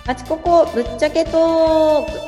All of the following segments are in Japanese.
まちここぶっちゃけトーク。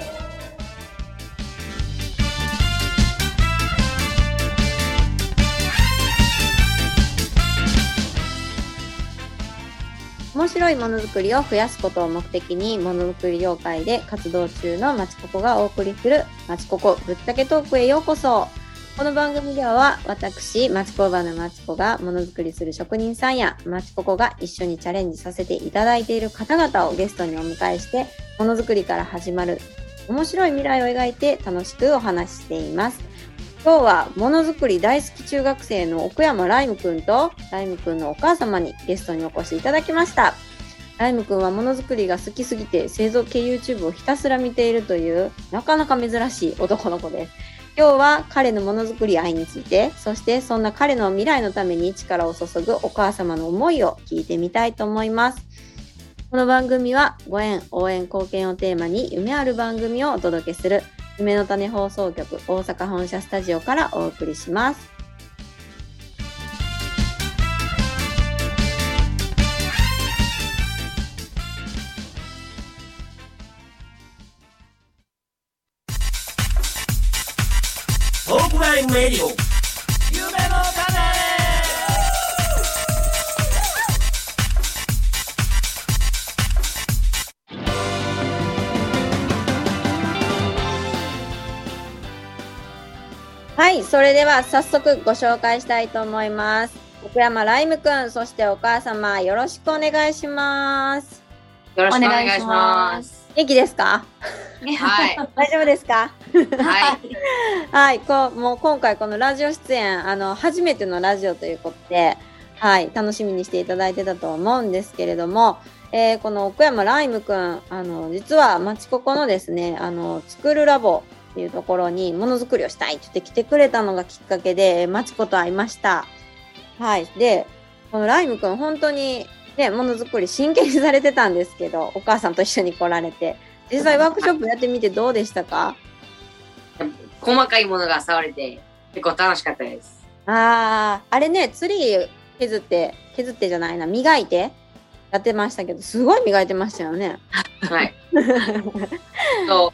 面白いものづくりを増やすことを目的にものづくり業界で活動中のまちここがお送りするまちここぶっちゃけトークへようこそ。この番組では私町工場のまちこがものづくりする職人さんやまちここが一緒にチャレンジさせていただいている方々をゲストにお迎えしてものづくりから始まる面白い未来を描いて楽しくお話ししています。今日はものづくり大好き中学生の奥山ライムくんとライムくんのお母様にゲストにお越しいただきました。ライムくんはものづくりが好きすぎて製造系 YouTube をひたすら見ているというなかなか珍しい男の子です。今日は彼のものづくり愛について、そしてそんな彼の未来のために力を注ぐお母様の思いを聞いてみたいと思います。この番組はご縁、応援、貢献をテーマに夢ある番組をお届けする夢の種放送局大阪本社スタジオからお送りします。 トークラインレディオ夢の種。 はい、それでは早速ご紹介したいと思います。奥山ライムくん、そしてお母様よろしくお願いします。 よろしくお願いします。 元気ですか？ はい。 大丈夫ですか？ はい。 はい、もう今回このラジオ出演初めてのラジオということで、はい、楽しみにしていただいてたと思うんですけれども、この奥山ライムくん実はまちここのですね作るラボっていうところにものづくりをしたいって言って来てくれたのがきっかけでまちこと会いました。はい、でこのライムくん本当にねものづくり真剣にされてたんですけど、お母さんと一緒に来られて実際ワークショップやってみてどうでしたか？ 細かいものが触れて結構楽しかったです。 あれね、ツリー削ってじゃないな、磨いてやってましたけど、すごい磨いてましたよね。 はい。そう、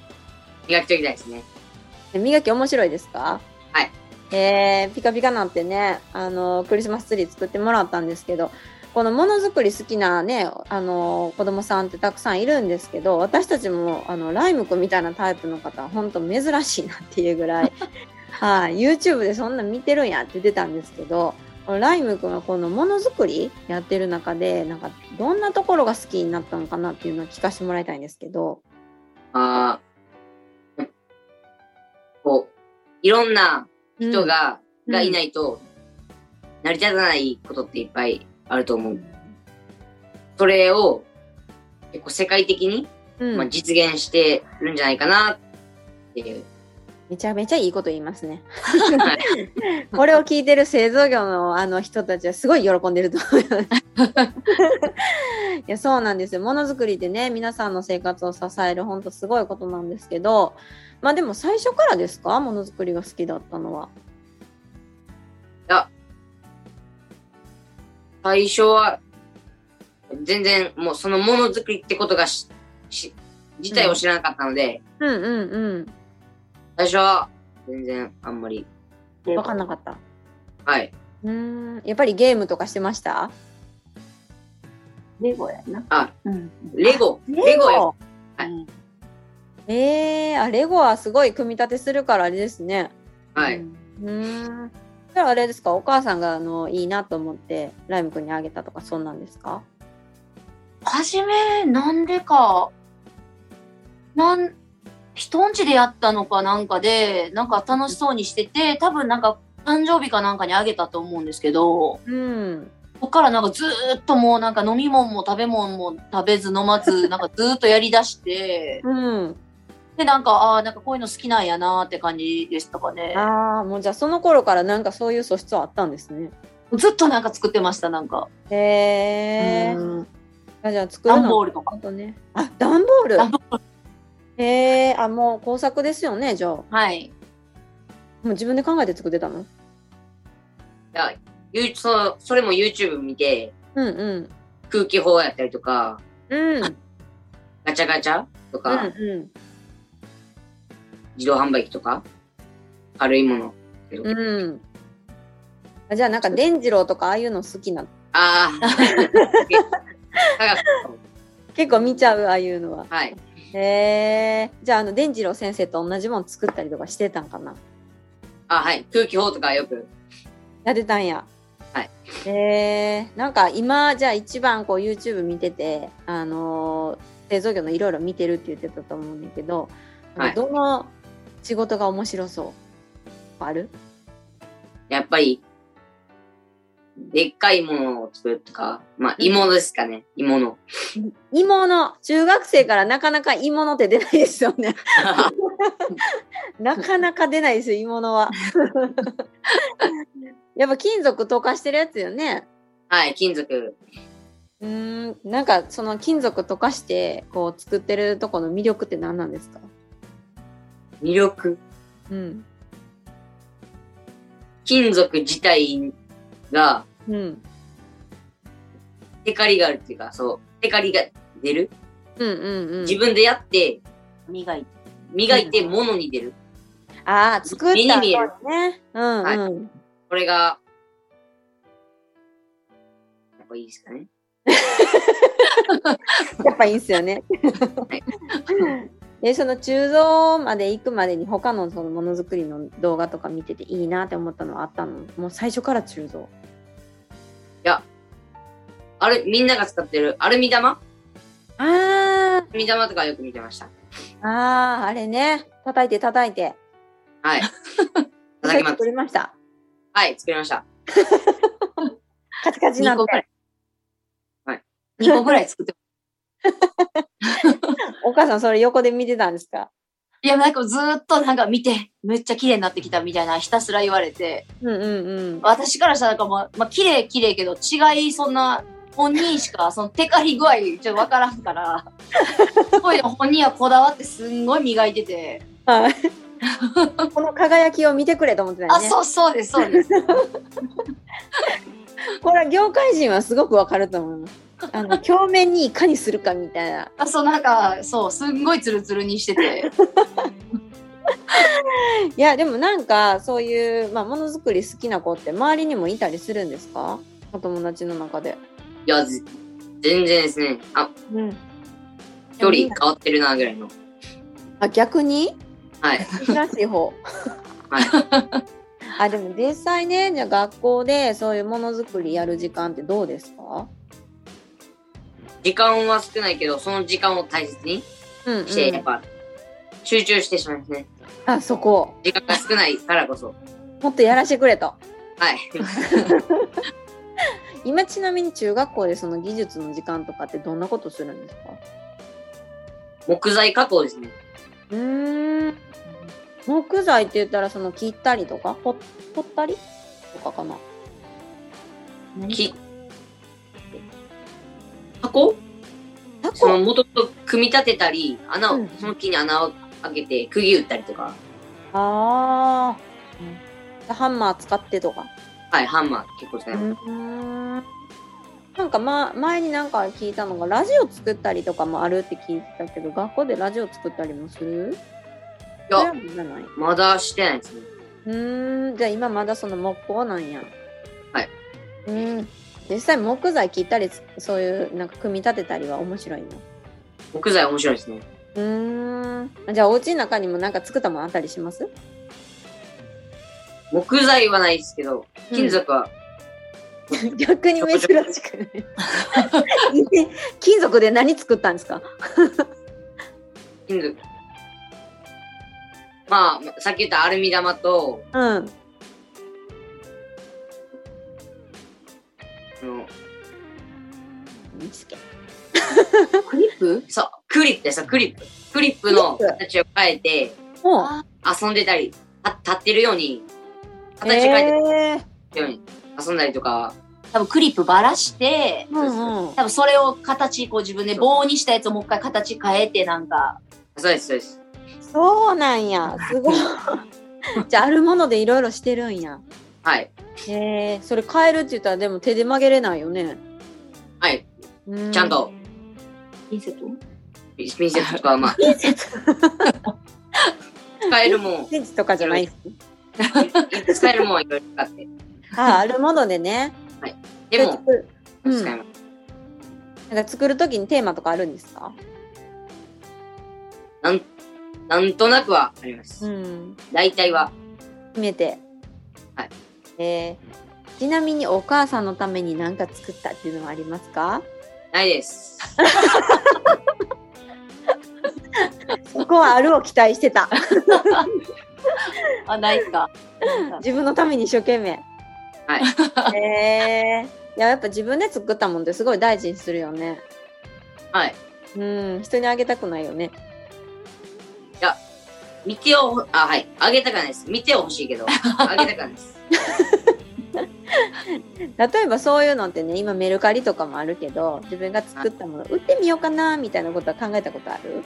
磨きときたいですね。 磨き面白いですか？ はい。 ピカピカなんてね、クリスマスツリー作ってもらったんですけど、このものづくり好きなね、子供さんってたくさんいるんですけど、私たちもライムくんみたいなタイプの方は本当珍しいなっていうぐらい、はい、YouTube でそんな見てるんやって言ってたんですけど、ライムくんはこのものづくりやってる中で、なんかどんなところが好きになったのかなっていうのを聞かせてもらいたいんですけど。 こういろんな人がいないと成り立たないことっていっぱいあると思う。それを結構世界的に、実現してるんじゃないかなっていう。 めちゃめちゃいいこと言いますね。これを聞いてる製造業の人たちはすごい喜んでると思います。いや、そうなんですよ。ものづくりってね、皆さんの生活を支える本当すごいことなんですけど、まあでも最初からですか？ものづくりが好きだったのは。 いや、最初は全然もうそのものづくりってことが自体を知らなかったので、最初は全然あんまり分かんなかった。 はい。 やっぱりゲームとかしてました？ レゴやな。 レゴや。 レゴはすごい組み立てするからあれですね。 はい。 それはあれですか？お母さんがいいなと思ってライムくんにあげたとかそんなんですか？ はじめなんでか人んちでやったのかなんかでなんか楽しそうにしてて、多分なんか誕生日かなんかにあげたと思うんですけど、そっからなんかずーっともうなんか飲み物も食べ物も食べず飲まずなんかずーっとやりだして、でなんかなんかこういうの好きなんやなーって感じでしたかね。 もうじゃあその頃からなんかそういう素質はあったんですね。 ずっとなんか作ってました。なんかじゃあ作るの段ボールとかね。段ボール。もう工作ですよね、じゃあ。 はい。 もう自分で考えて作ってたの？ いや、それも YouTube 見て、空気砲やったりとか、 ガチャガチャとか、 うん自動販売機とか、軽いもの。 うん。じゃあなんか伝次郎とかああいうの好きなの？ ああ。 結構見ちゃう、ああいうのは。 はい。 じゃあ伝次郎先生と同じもの作ったりとかしてたんかな？ はい。空気砲とかよく。 やってたんや。 はい。 なんか今、じゃあ一番こう YouTube 見てて、製造業のいろいろ見てるって言ってたと思うんだけど、 はい、 どの仕事が面白そう？ある？ やっぱり、でっかいものを作るとか、まあ、鋳物ですかね、鋳物。 鋳物、中学生からなかなか鋳物って出ないですよね。なかなか出ないですよ、鋳物は。やっぱ金属溶かしてるやつよね。 はい、金属。 なんかその金属溶かしてこう作ってるとこの魅力って何なんですか？ 魅力？ うん。 金属自体が、テカリがあるっていうか、そう、テカリが出る。自分でやって、磨いて物に出る。 ああ、作った目に見える。 ね。 はい。これが、やっぱいいですかね。 やっぱいいんすよね。 はい。 その鋳造まで行くまでに他のそのものづくりの動画とか見てていいなって思ったのはあったの？もう最初から鋳造？ いや、みんなが使ってるアルミ玉？アルミ玉とかよく見てました。 あれね。叩いて。 はい。叩きます。 作りました。 はい、作りました。 カチカチなんで。 はい。 2個ぐらい作ってお母さんそれ横で見てたんですか？ いや、なんかずーっとなんか見て、めっちゃ綺麗になってきたみたいなひたすら言われて。私からしたらなんかまあ綺麗けど違いそんな本人しかそのテカリ具合ちょっとわからんから、すごい本人はこだわってすんごい磨いてて。 はい。この輝きを見てくれと思ってたよね。 そうです。 これは業界人はすごくわかると思います。表面にいかにするかみたいな。 なんかすんごいツルツルにしてて。 いやでもなんかそういうものづくり好きな子って周りにもいたりするんですか？お友達の中で。 いや全然ですね。距離変わってるなぐらいの。 逆に？ はい。 珍しい方。はい。でも実際ね、じゃあ学校でそういうものづくりやる時間ってどうですか？ 時間は少ないけど、その時間を大切にして、やっぱ集中してしまいますね。 そこ。 時間が少ないからこそ。 もっとやらせてくれと。 はい。 今ちなみに中学校でその技術の時間とかってどんなことするんですか？ 木材加工ですね。 木材って言ったらその切ったりとか掘ったりとかかな。 箱その元と組み立てたり、その木に穴を開けて釘打ったりとか。 ハンマー使ってとか。 はい、ハンマー結構使います。 なんか前になんか聞いたのがラジオ作ったりとかもあるって聞いてたけど、学校でラジオ作ったりもする？ いや、まだしてないですね。じゃあ今まだその木工なんや。 はい。 実際木材切ったりそういうなんか組み立てたりは面白いの？ 木材面白いですね。 じゃあお家の中にもなんか作ったものあったりします？ 木材はないですけど、金属は、 逆に珍しくね。金属で何作ったんですか？ 金属。まあ、さっき言ったアルミ玉と、 クリップ？ そう、クリップですよ、クリップ。クリップの形を変えて、遊んでたり、立ってるように、形変えてるように遊んだりとか。 多分クリップばらして、多分それを形、こう自分で棒にしたやつをもう一回形変えてなんか。 そうです。 そうなんや。すごい。じゃああるものでいろいろしてるんや。 はい。 それ変えるって言ったらでも手で曲げれないよね。 はい。ちゃんと。 ピンセット？ ピンセットとかはまあ、 ピンセット使えるもん。 センチとかじゃないです。 使えるもんはいろいろ使って。 あるものでね。 はい。でも、 うん、 使います。 なんか作るときにテーマとかあるんですか？ なんとなくはあります。 うん。 大体は。 決めて。 はい。 ちなみにお母さんのために何か作ったっていうのはありますか？ ないです。 そこはあるを期待してた。 あ、ないか。 自分のために一生懸命。 はい。 やっぱ自分で作ったもんってすごい大事にするよね。 はい。 人にあげたくないよね。 いや、はい。あげたくないです。見ては欲しいけど、あげたくないです。 例えばそういうのってね、今メルカリとかもあるけど、自分が作ったもの売ってみようかなみたいなことは考えたことある？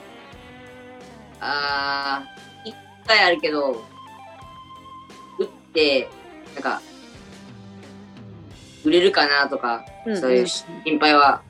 一回あるけど、売って、なんか、売れるかなとか、そういう心配は。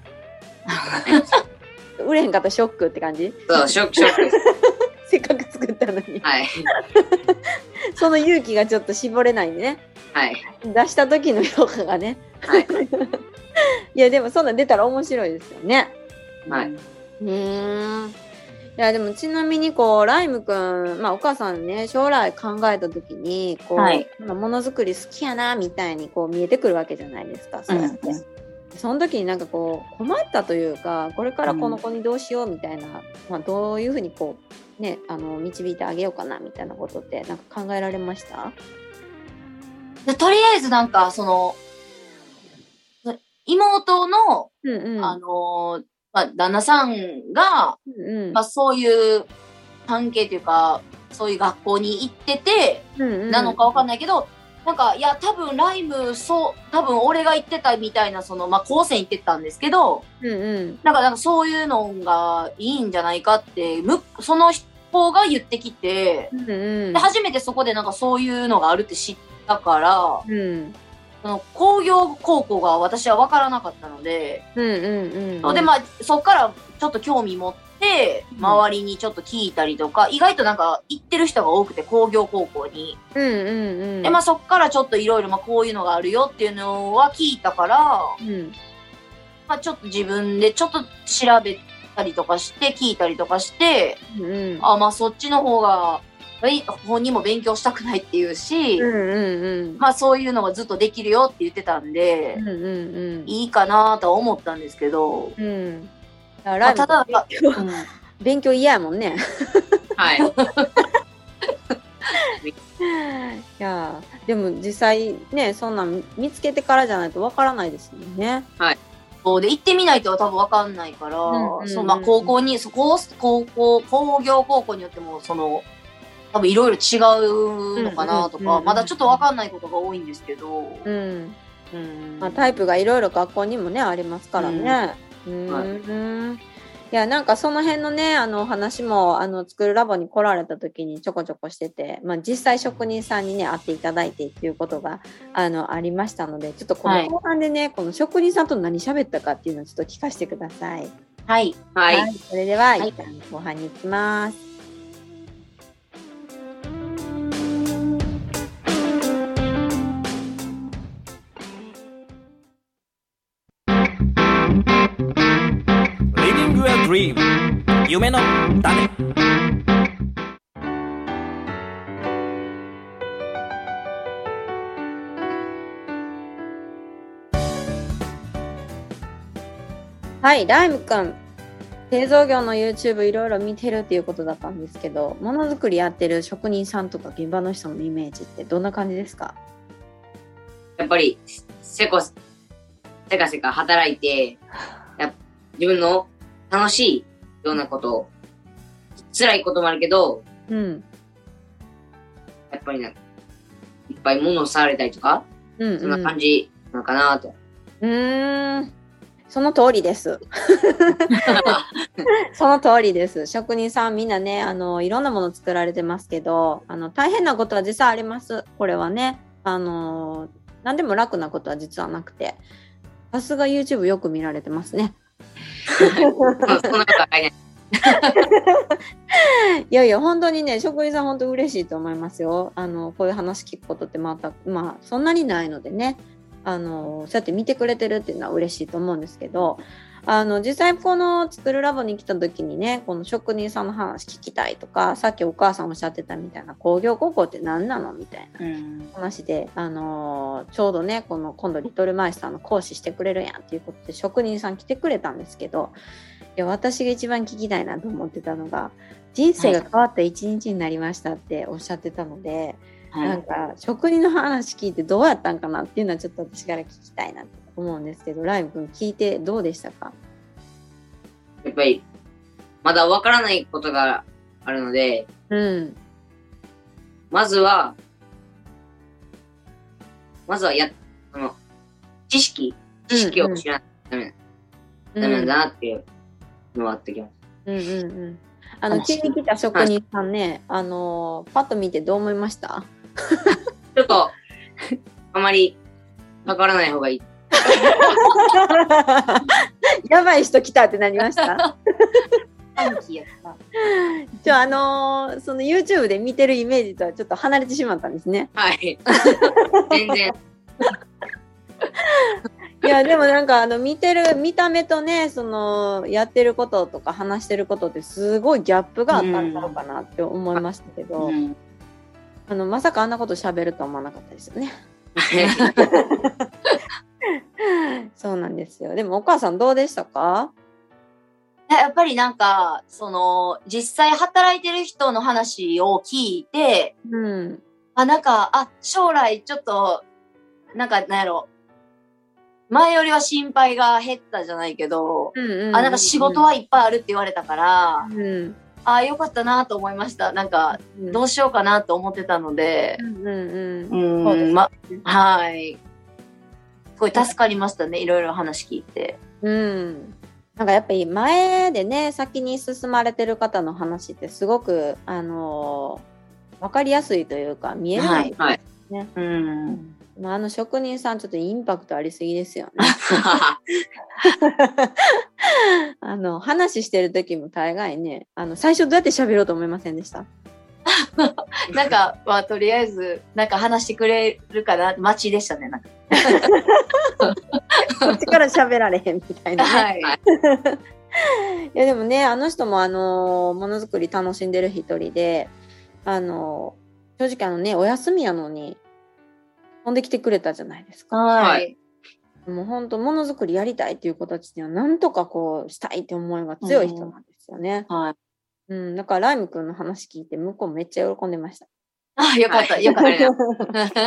売れへんかったらショックって感じ？ そう、ショックです。 せっかく作ったのに。 はい。 その勇気がちょっと絞れないね。 はい。 出した時の評価がね。 はい。 いや、でもそんなん出たら面白いですよね。 はい。 いや、でもちなみにライムくん、お母さんね、将来考えた時に、 はい、 ものづくり好きやな、みたいに見えてくるわけじゃないですか、そうやって。その時になんか困ったというか、これからこの子にどうしようみたいな、どういうふうにね、導いてあげようかな、みたいなことってなんか考えられました？ とりあえずなんか、妹の、旦那さんが、そういう関係というか、そういう学校に行ってて、なのかわかんないけど、なんか、いや、多分ライム、多分俺が行ってたみたいな、高専行ってたんですけど、なんかそういうのがいいんじゃないかって、その子が言ってきて、で初めてそこでなんかそういうのがあるって知ったから、その工業高校が私は分からなかったので、で、そっからちょっと興味持って、周りにちょっと聞いたりとか、意外となんか行ってる人が多くて、工業高校に。で、そっからちょっといろいろ、こういうのがあるよっていうのは聞いたから、ちょっと自分でちょっと調べたりとかして、聞いたりとかして、そっちの方が、本人も勉強したくないっていうし、そういうのがずっとできるよって言ってたんで、いいかなとは思ったんですけど、ただ、 勉強嫌やもんね。 はい。 いや、でも実際ね、そんなん見つけてからじゃないとわからないですもんね。 はい。 そうで、行ってみないと多分わかんないから、高校に、工業高校によっても、多分いろいろ違うのかなとか、まだちょっとわかんないことが多いんですけど。 タイプがいろいろ学校にもね、ありますからね。いや、なんかその辺のね、話も、作るラボに来られた時にちょこちょこしてて、実際職人さんにね、会っていただいてっていうことが、ありましたので、ちょっとこの後半でね、この職人さんと何喋ったかっていうのをちょっと聞かせてください。 はい。 はい。 それでは、一旦後半に行きます。 夢の種。 はい、ライムくん、製造業の YouTube いろいろ見てるっていうことだったんですけど、ものづくりやってる職人さんとか現場の人のイメージってどんな感じですか？ やっぱりせかせか働いて、自分の楽しいようなこと、辛いこともあるけど、やっぱりいっぱい物を触れたりとか、そんな感じなのかなと。 その通りです。その通りです。職人さんみんなね、いろんなもの作られてますけど、大変なことは実際あります。これはね、何でも楽なことは実はなくて、さすが YouTube よく見られてますね。 そんなことはないね。 いやいや、本当にね、職人さん本当嬉しいと思いますよ。こういう話聞くことってまあ、そんなにないのでね、そうやって見てくれてるっていうのは嬉しいと思うんですけど、実際この作るラボに来た時にね、この職人さんの話聞きたいとか、さっきお母さんおっしゃってたみたいな工業高校って何なのみたいな話で、ちょうどね、今度リトルマイスターの講師してくれるやんっていうことで職人さん来てくれたんですけど、いや、私が一番聞きたいなと思ってたのが、人生が変わった一日になりましたっておっしゃってたので、なんか職人の話聞いてどうやったんかなっていうのはちょっと私から聞きたいなと思うんですけど、ライム君聞いてどうでしたか？ やっぱりまだわからないことがあるので、まずは知識を知らないとダメなんだなっていうのがあってきます。 聞いに来た職人さんね、パッと見てどう思いました？ ちょっとあまりかからない方がいい。 やばい人来たってなりました？その YouTube で見てるイメージとはちょっと離れてしまったんですね。 はい。全然。 いや、でもなんか見た目とね、そのやってることとか話してることってすごいギャップがあったんだろうかなって思いましたけど、まさかあんなこと喋るとは思わなかったですよね。そうなんですよ。でもお母さんどうでしたか？ やっぱりなんか、実際働いてる人の話を聞いて、将来ちょっと、なんやろ、前よりは心配が減ったじゃないけど、なんか仕事はいっぱいあるって言われたから、よかったなと思いました。なんか、どうしようかなと思ってたので、はい。すごい助かりましたね、いろいろ話聞いて。 なんかやっぱり前でね、先に進まれてる方の話ってすごく、分かりやすいというか、見えるんですね。職人さんちょっとインパクトありすぎですよね。話してる時も大概ね、最初どうやって喋ろうと思いませんでした？ なんか、とりあえず、なんか話してくれるかな、待ちでしたね、なんか。 こっちから喋られへんみたいな、ね。はい。いやでもね、あの人もものづくり楽しんでる一人で、正直ね、お休みやのに飛んできてくれたじゃないですか。 はい。 もう本当ものづくりやりたいっていう子たちにはなんとかこうしたいって思いが強い人なんですよね。 はい。 だからライム君の話聞いて向こうめっちゃ喜んでました。 よかった、よかった。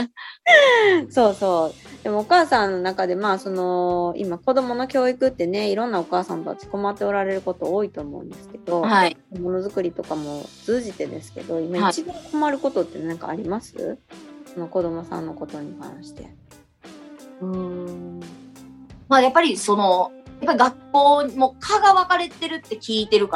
そうそう。でもお母さんの中で今子供の教育ってね、いろんなお母さんたち困っておられること多いと思うんですけど、ものづくりとかも通じてですけど、今一番困ることって何かあります？その子供さんのことに関して。 やっぱり学校も科が分かれてるって聞いてるから、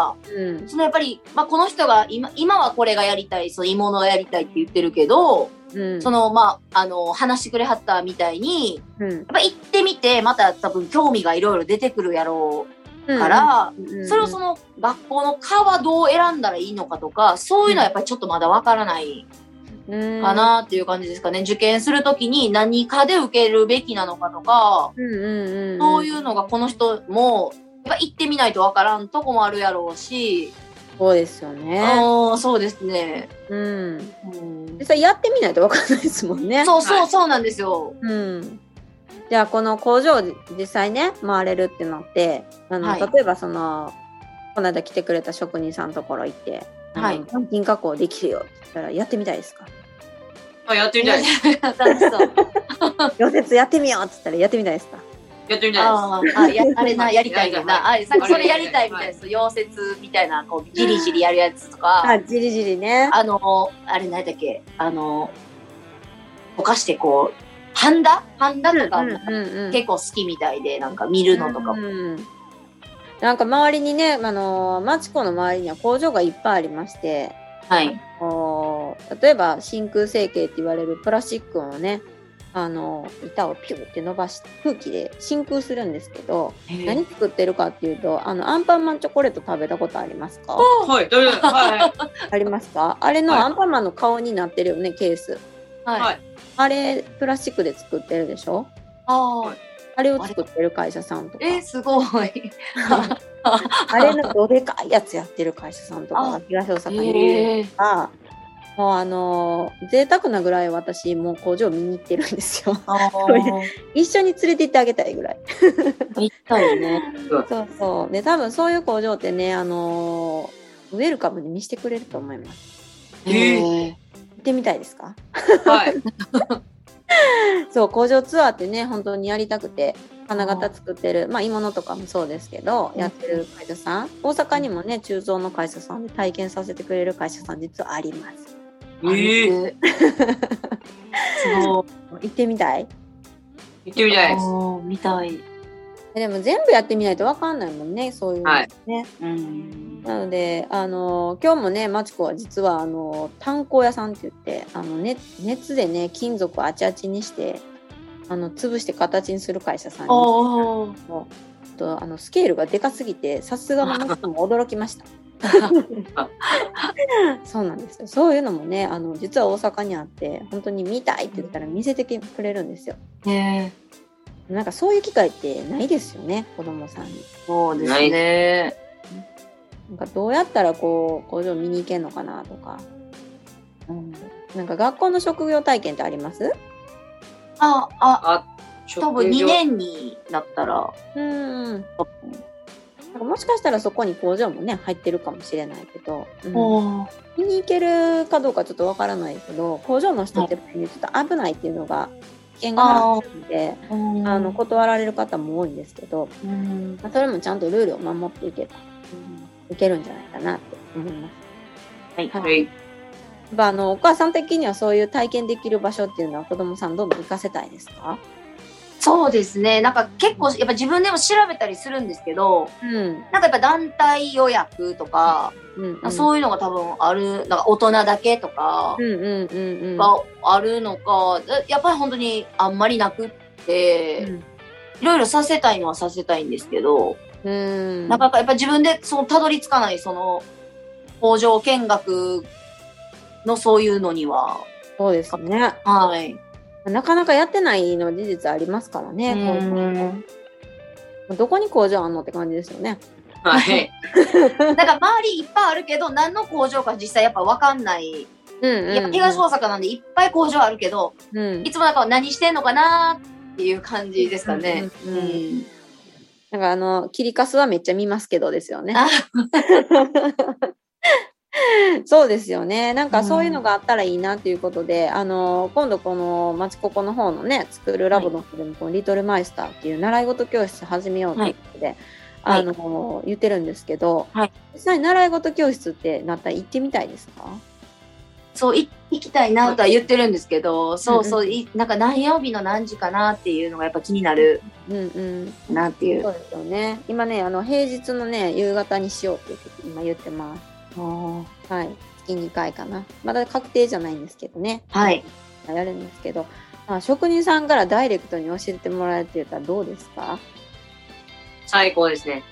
やっぱり、この人が今はこれがやりたい、鋳物がやりたいって言ってるけど、話してくれはったみたいに、やっぱ行ってみて、また多分興味がいろいろ出てくるやろうから、それを学校の科はどう選んだらいいのかとか、そういうのはやっぱりちょっとまだ分からないかなっていう感じですかね。受験するときに何科で受けるべきなのかとか、そういうのがこの人もやっぱ行ってみないとわからんとこもあるやろうし。 そうですよね。 そうですね。 実際やってみないとわからないですもんね。 そうなんですよ。 じゃあこの工場実際ね回れるってなって例えばこの間来てくれた職人さんのところ行って板金加工できるよって言ったらやってみたいですか？ やってみたいです。 溶接やってみようって言ったらやってみたいですか？ やってみたいです。 あれな、やりたいよな。それやりたいみたいです。溶接みたいな、じりじりやるやつとか。 じりじりね。 あれ何だっけ溶かしてハンダとか結構好きみたいで、なんか見るのとかも。 なんか周りにね、マチコの周りには工場がいっぱいありまして、例えば真空成形って言われるプラスチックをね、 板をピューって伸ばして空気で真空するんですけど、何作ってるかっていうと、アンパンマンチョコレート食べたことありますか？ はい、はい。 ありますか？あれのアンパンマンの顔になってるよね、ケース。 はい。 あれ、プラスチックで作ってるでしょ？あれを作ってる会社さんとか。 すごい。 あれのどでかいやつやってる会社さんとかが東大阪にいるから、もう贅沢なぐらい私もう工場見に行ってるんですよ。一緒に連れて行ってあげたいぐらい。 行ったよね。 そうそう。で、多分そういう工場ってね、ウェルカムに見せてくれると思います。行ってみたいですか？ はい。 そう、工場ツアーってね、本当にやりたくて、金型作ってる、鋳物とかもそうですけど、やってる会社さん、大阪にもね、鋳造の会社さんで体験させてくれる会社さん実はあります。 そう。 行ってみたい？ 行ってみたいです。 見たい。 でも全部やってみないと分かんないもんね、そういうのね。なので、今日もね、まちこは実は炭鉱屋さんって言って、熱でね、金属をあちあちにして、潰して形にする会社さんに、スケールがでかすぎて、さすがの人も驚きました。そうなんですよ。そういうのもね、実は大阪にあって、本当に見たいって言ったら見せてくれるんですよ。なんかそういう機会ってないですよね、子供さんに。 そうですね。 なんかどうやったらこう工場見に行けんのかなとか、なんか学校の職業体験ってあります？ 多分2年になったら。 なんかもしかしたらそこに工場もね入ってるかもしれないけど、見に行けるかどうかちょっとわからないけど、工場の人ってやっぱりちょっと危ないっていうのが危険があるので、断られる方も多いんですけど、それもちゃんとルールを守っていけば、いけるんじゃないかなって思います。はい。お母さん的にはそういう体験できる場所っていうのは子供さんどんどん行かせたいですか？ そうですね。なんか結構やっぱ自分でも調べたりするんですけど、なんかやっぱ団体予約とか、そういうのが多分ある、なんか大人だけとかがあるのか、やっぱり本当にあんまりなくって、いろいろさせたいのはさせたいんですけど、なかなかやっぱ自分でたどり着かない工場見学のそういうのには。 そうですね。 はい。 なかなかやってないの事実ありますからね。どこに工場あんのって感じですよね。 はい。 なんか周りいっぱいあるけど、何の工場か実際やっぱ分かんない。やっぱ東大阪なんでいっぱい工場あるけど、いつもなんか何してんのかなっていう感じですかね。 なんか切りかすはめっちゃ見ますけどですよね。そうですよね。なんかそういうのがあったらいいなっていうことで、今度このまちここの方のね、スクールラボの方でもこのリトルマイスターっていう習い事教室始めようということで、言ってるんですけど、実際に習い事教室ってなったら行ってみたいですか？ そう行きたいなとは言ってるんですけど、なんか何曜日の何時かなっていうのがやっぱ気になるなっていう。 そうですよね。今ね、平日のね夕方にしようって今言ってます。はい、月2回かな。まだ確定じゃないんですけどね。 はい。 やるんですけど、職人さんからダイレクトに教えてもらえるって言ったらどうですか？ 最高ですね。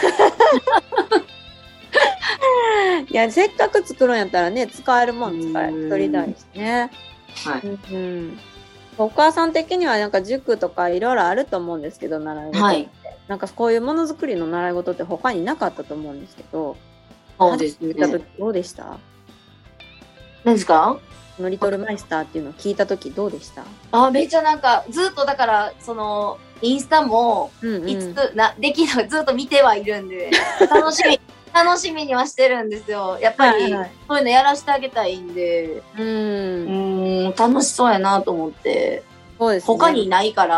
いや、せっかく作るんやったらね、使えるもん作りたいしね。 はい。 お母さん的にはなんか塾とかいろいろあると思うんですけど、習い事って。なんかこういうものづくりの習い事って他になかったと思うんですけど、 そうですね。 どうでした？ 何ですか？ リトルマイスターっていうのを聞いたときどうでした？ めっちゃなんかずっとだからインスタもいつできないずっと見てはいるんで楽しみにはしてるんですよ。やっぱりそういうのやらせてあげたいんで、楽しそうやなと思って。そうですね。他にないから。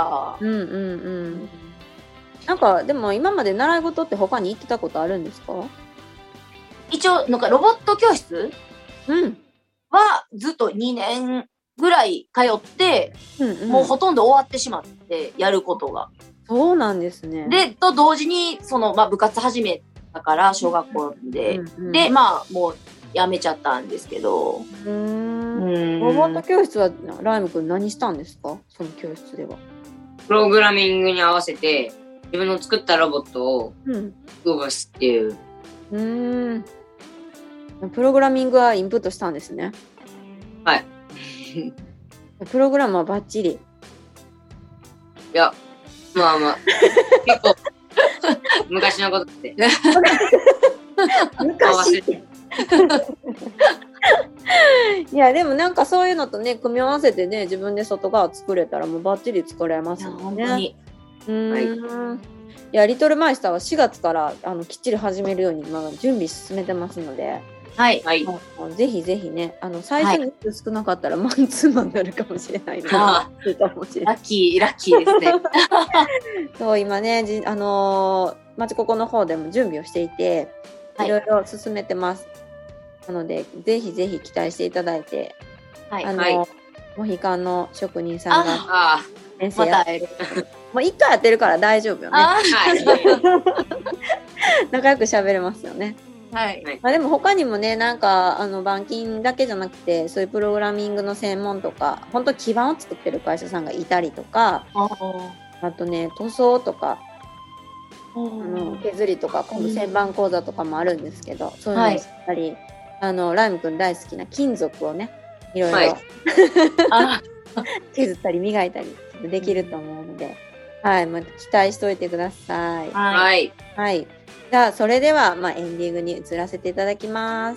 なんかでも今まで習い事って他に行ってたことあるんですか？ 一応なんかロボット教室はずっと2年ぐらい通って、もうほとんど終わってしまってやることが。 そうなんですね。 でと同時に部活始めたから小学校で、でもうやめちゃったんですけど、 ロボット教室はライム君何したんですか？その教室では。 プログラミングに合わせて自分の作ったロボットを動かすっていう。 プログラミングはインプットしたんですね。 はい。 プログラムはバッチリ。 いや、まあまあ、結構、昔のことって。 昔いや、でもなんかそういうのとね、組み合わせてね、自分で外側作れたらもうバッチリ作れますもんね。 本当に。 いや、リトルマイスターは4月からきっちり始めるように今準備進めてますので、 はい。 ぜひぜひね、最初に少なかったらマンツーマンになるかもしれないので、 ラッキーですね。 そう、今ね、まちここの方でも準備をしていて、いろいろ進めてます。なので、ぜひぜひ期待していただいて、モヒカンの職人さんが先生やってる。もう1回やってるから大丈夫よね。仲良く喋れますよね。 はい。 まあでも他にもね、なんか板金だけじゃなくて、そういうプログラミングの専門とか、本当基盤を作ってる会社さんがいたりとか、あとね、塗装とか、削りとか、今度旋盤講座とかもあるんですけど、そういうのをしたり、ライム君大好きな金属をね、いろいろ削ったり磨いたりできると思うので、はい、また期待しておいてください。 はい。 はい。じゃあ、それでは、エンディングに移らせていただきます。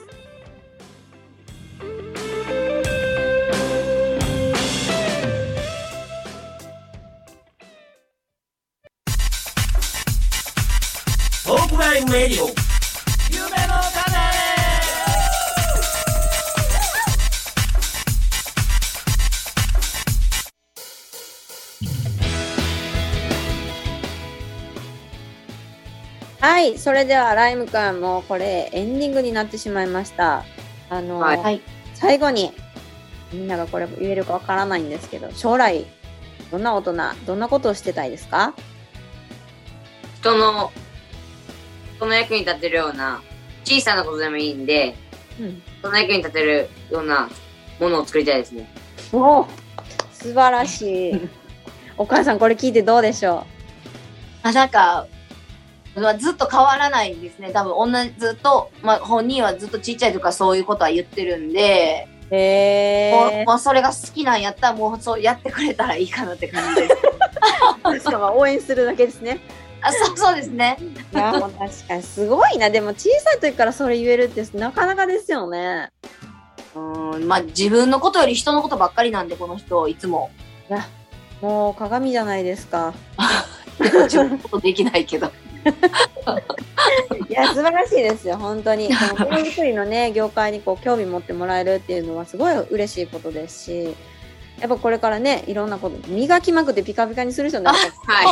トークライブレディオ夢の種。 はい、それではライム君、もうこれエンディングになってしまいました。最後にみんながこれ言えるかわからないんですけど、将来どんな大人、どんなことをしてたいですか？ 人の役に立てるような小さなことでもいいんで、人の役に立てるようなものを作りたいですね。 お、素晴らしい。お母さん、これ聞いてどうでしょう？なんかずっと変わらないんですね。多分ずっと、本人はずっとちっちゃいとかそういうことは言ってるんで、もうそれが好きなんやったらもうそうやってくれたらいいかなって感じです。 しかも応援するだけですね。 そうですね。 いや、確かにすごいな。でも小さい時からそれ言えるってなかなかですよね。 自分のことより人のことばっかりなんで、この人いつも。 いや、もう鏡じゃないですか。 自分のことできないけど。 いや、素晴らしいですよ、本当に。このものづくりのね、業界に興味持ってもらえるっていうのはすごい嬉しいことですし、やっぱこれからね、いろんなこと磨きまくってピカピカにする人になる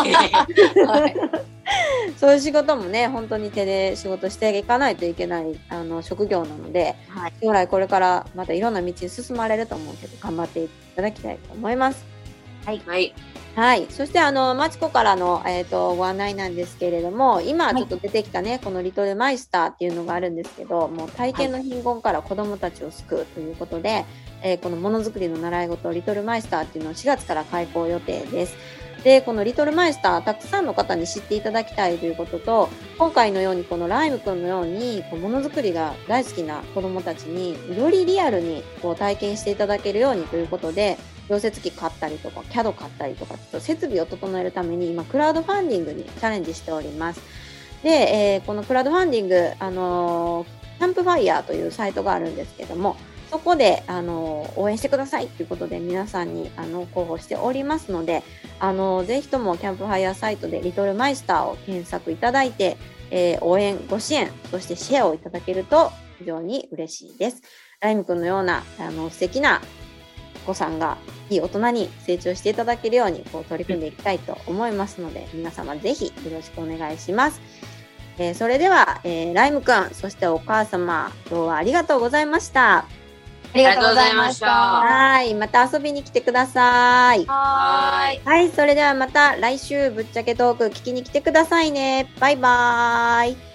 そういう仕事もね、本当に手で仕事していかないといけない職業なので、将来これからまたいろんな道に進まれると思うけど、頑張っていただきたいと思います。はい、そしてマチコからの、ご案内なんですけれども、今ちょっと出てきたね、このリトルマイスターっていうのがあるんですけど、もう体験の貧困から子どもたちを救うということで、このものづくりの習い事リトルマイスターっていうのを4月から開講予定です。で、このリトルマイスター、たくさんの方に知っていただきたいということと、今回のようにこのライムくんのようにものづくりが大好きな子どもたちによりリアルに体験していただけるようにということで、溶接機買ったりとか CAD 買ったりとか、ちょっと設備を整えるために今クラウドファンディングにチャレンジしております。で、このクラウドファンディング、キャンプファイヤーというサイトがあるんですけども、そこで応援してくださいということで皆さんに広報しておりますので、ぜひともキャンプファイヤーサイトでリトルマイスターを検索いただいて、応援ご支援そしてシェアをいただけると非常に嬉しいです。ライムくんのような素敵なお子さんがいい大人に成長していただけるように取り組んでいきたいと思いますので、皆様ぜひよろしくお願いします。それでは、ライムくん、そしてお母様、今日はありがとうございました。 ありがとうございました。 はい、また遊びに来てください。 はい。 それではまた来週ぶっちゃけトーク聞きに来てくださいね。バイバーイ。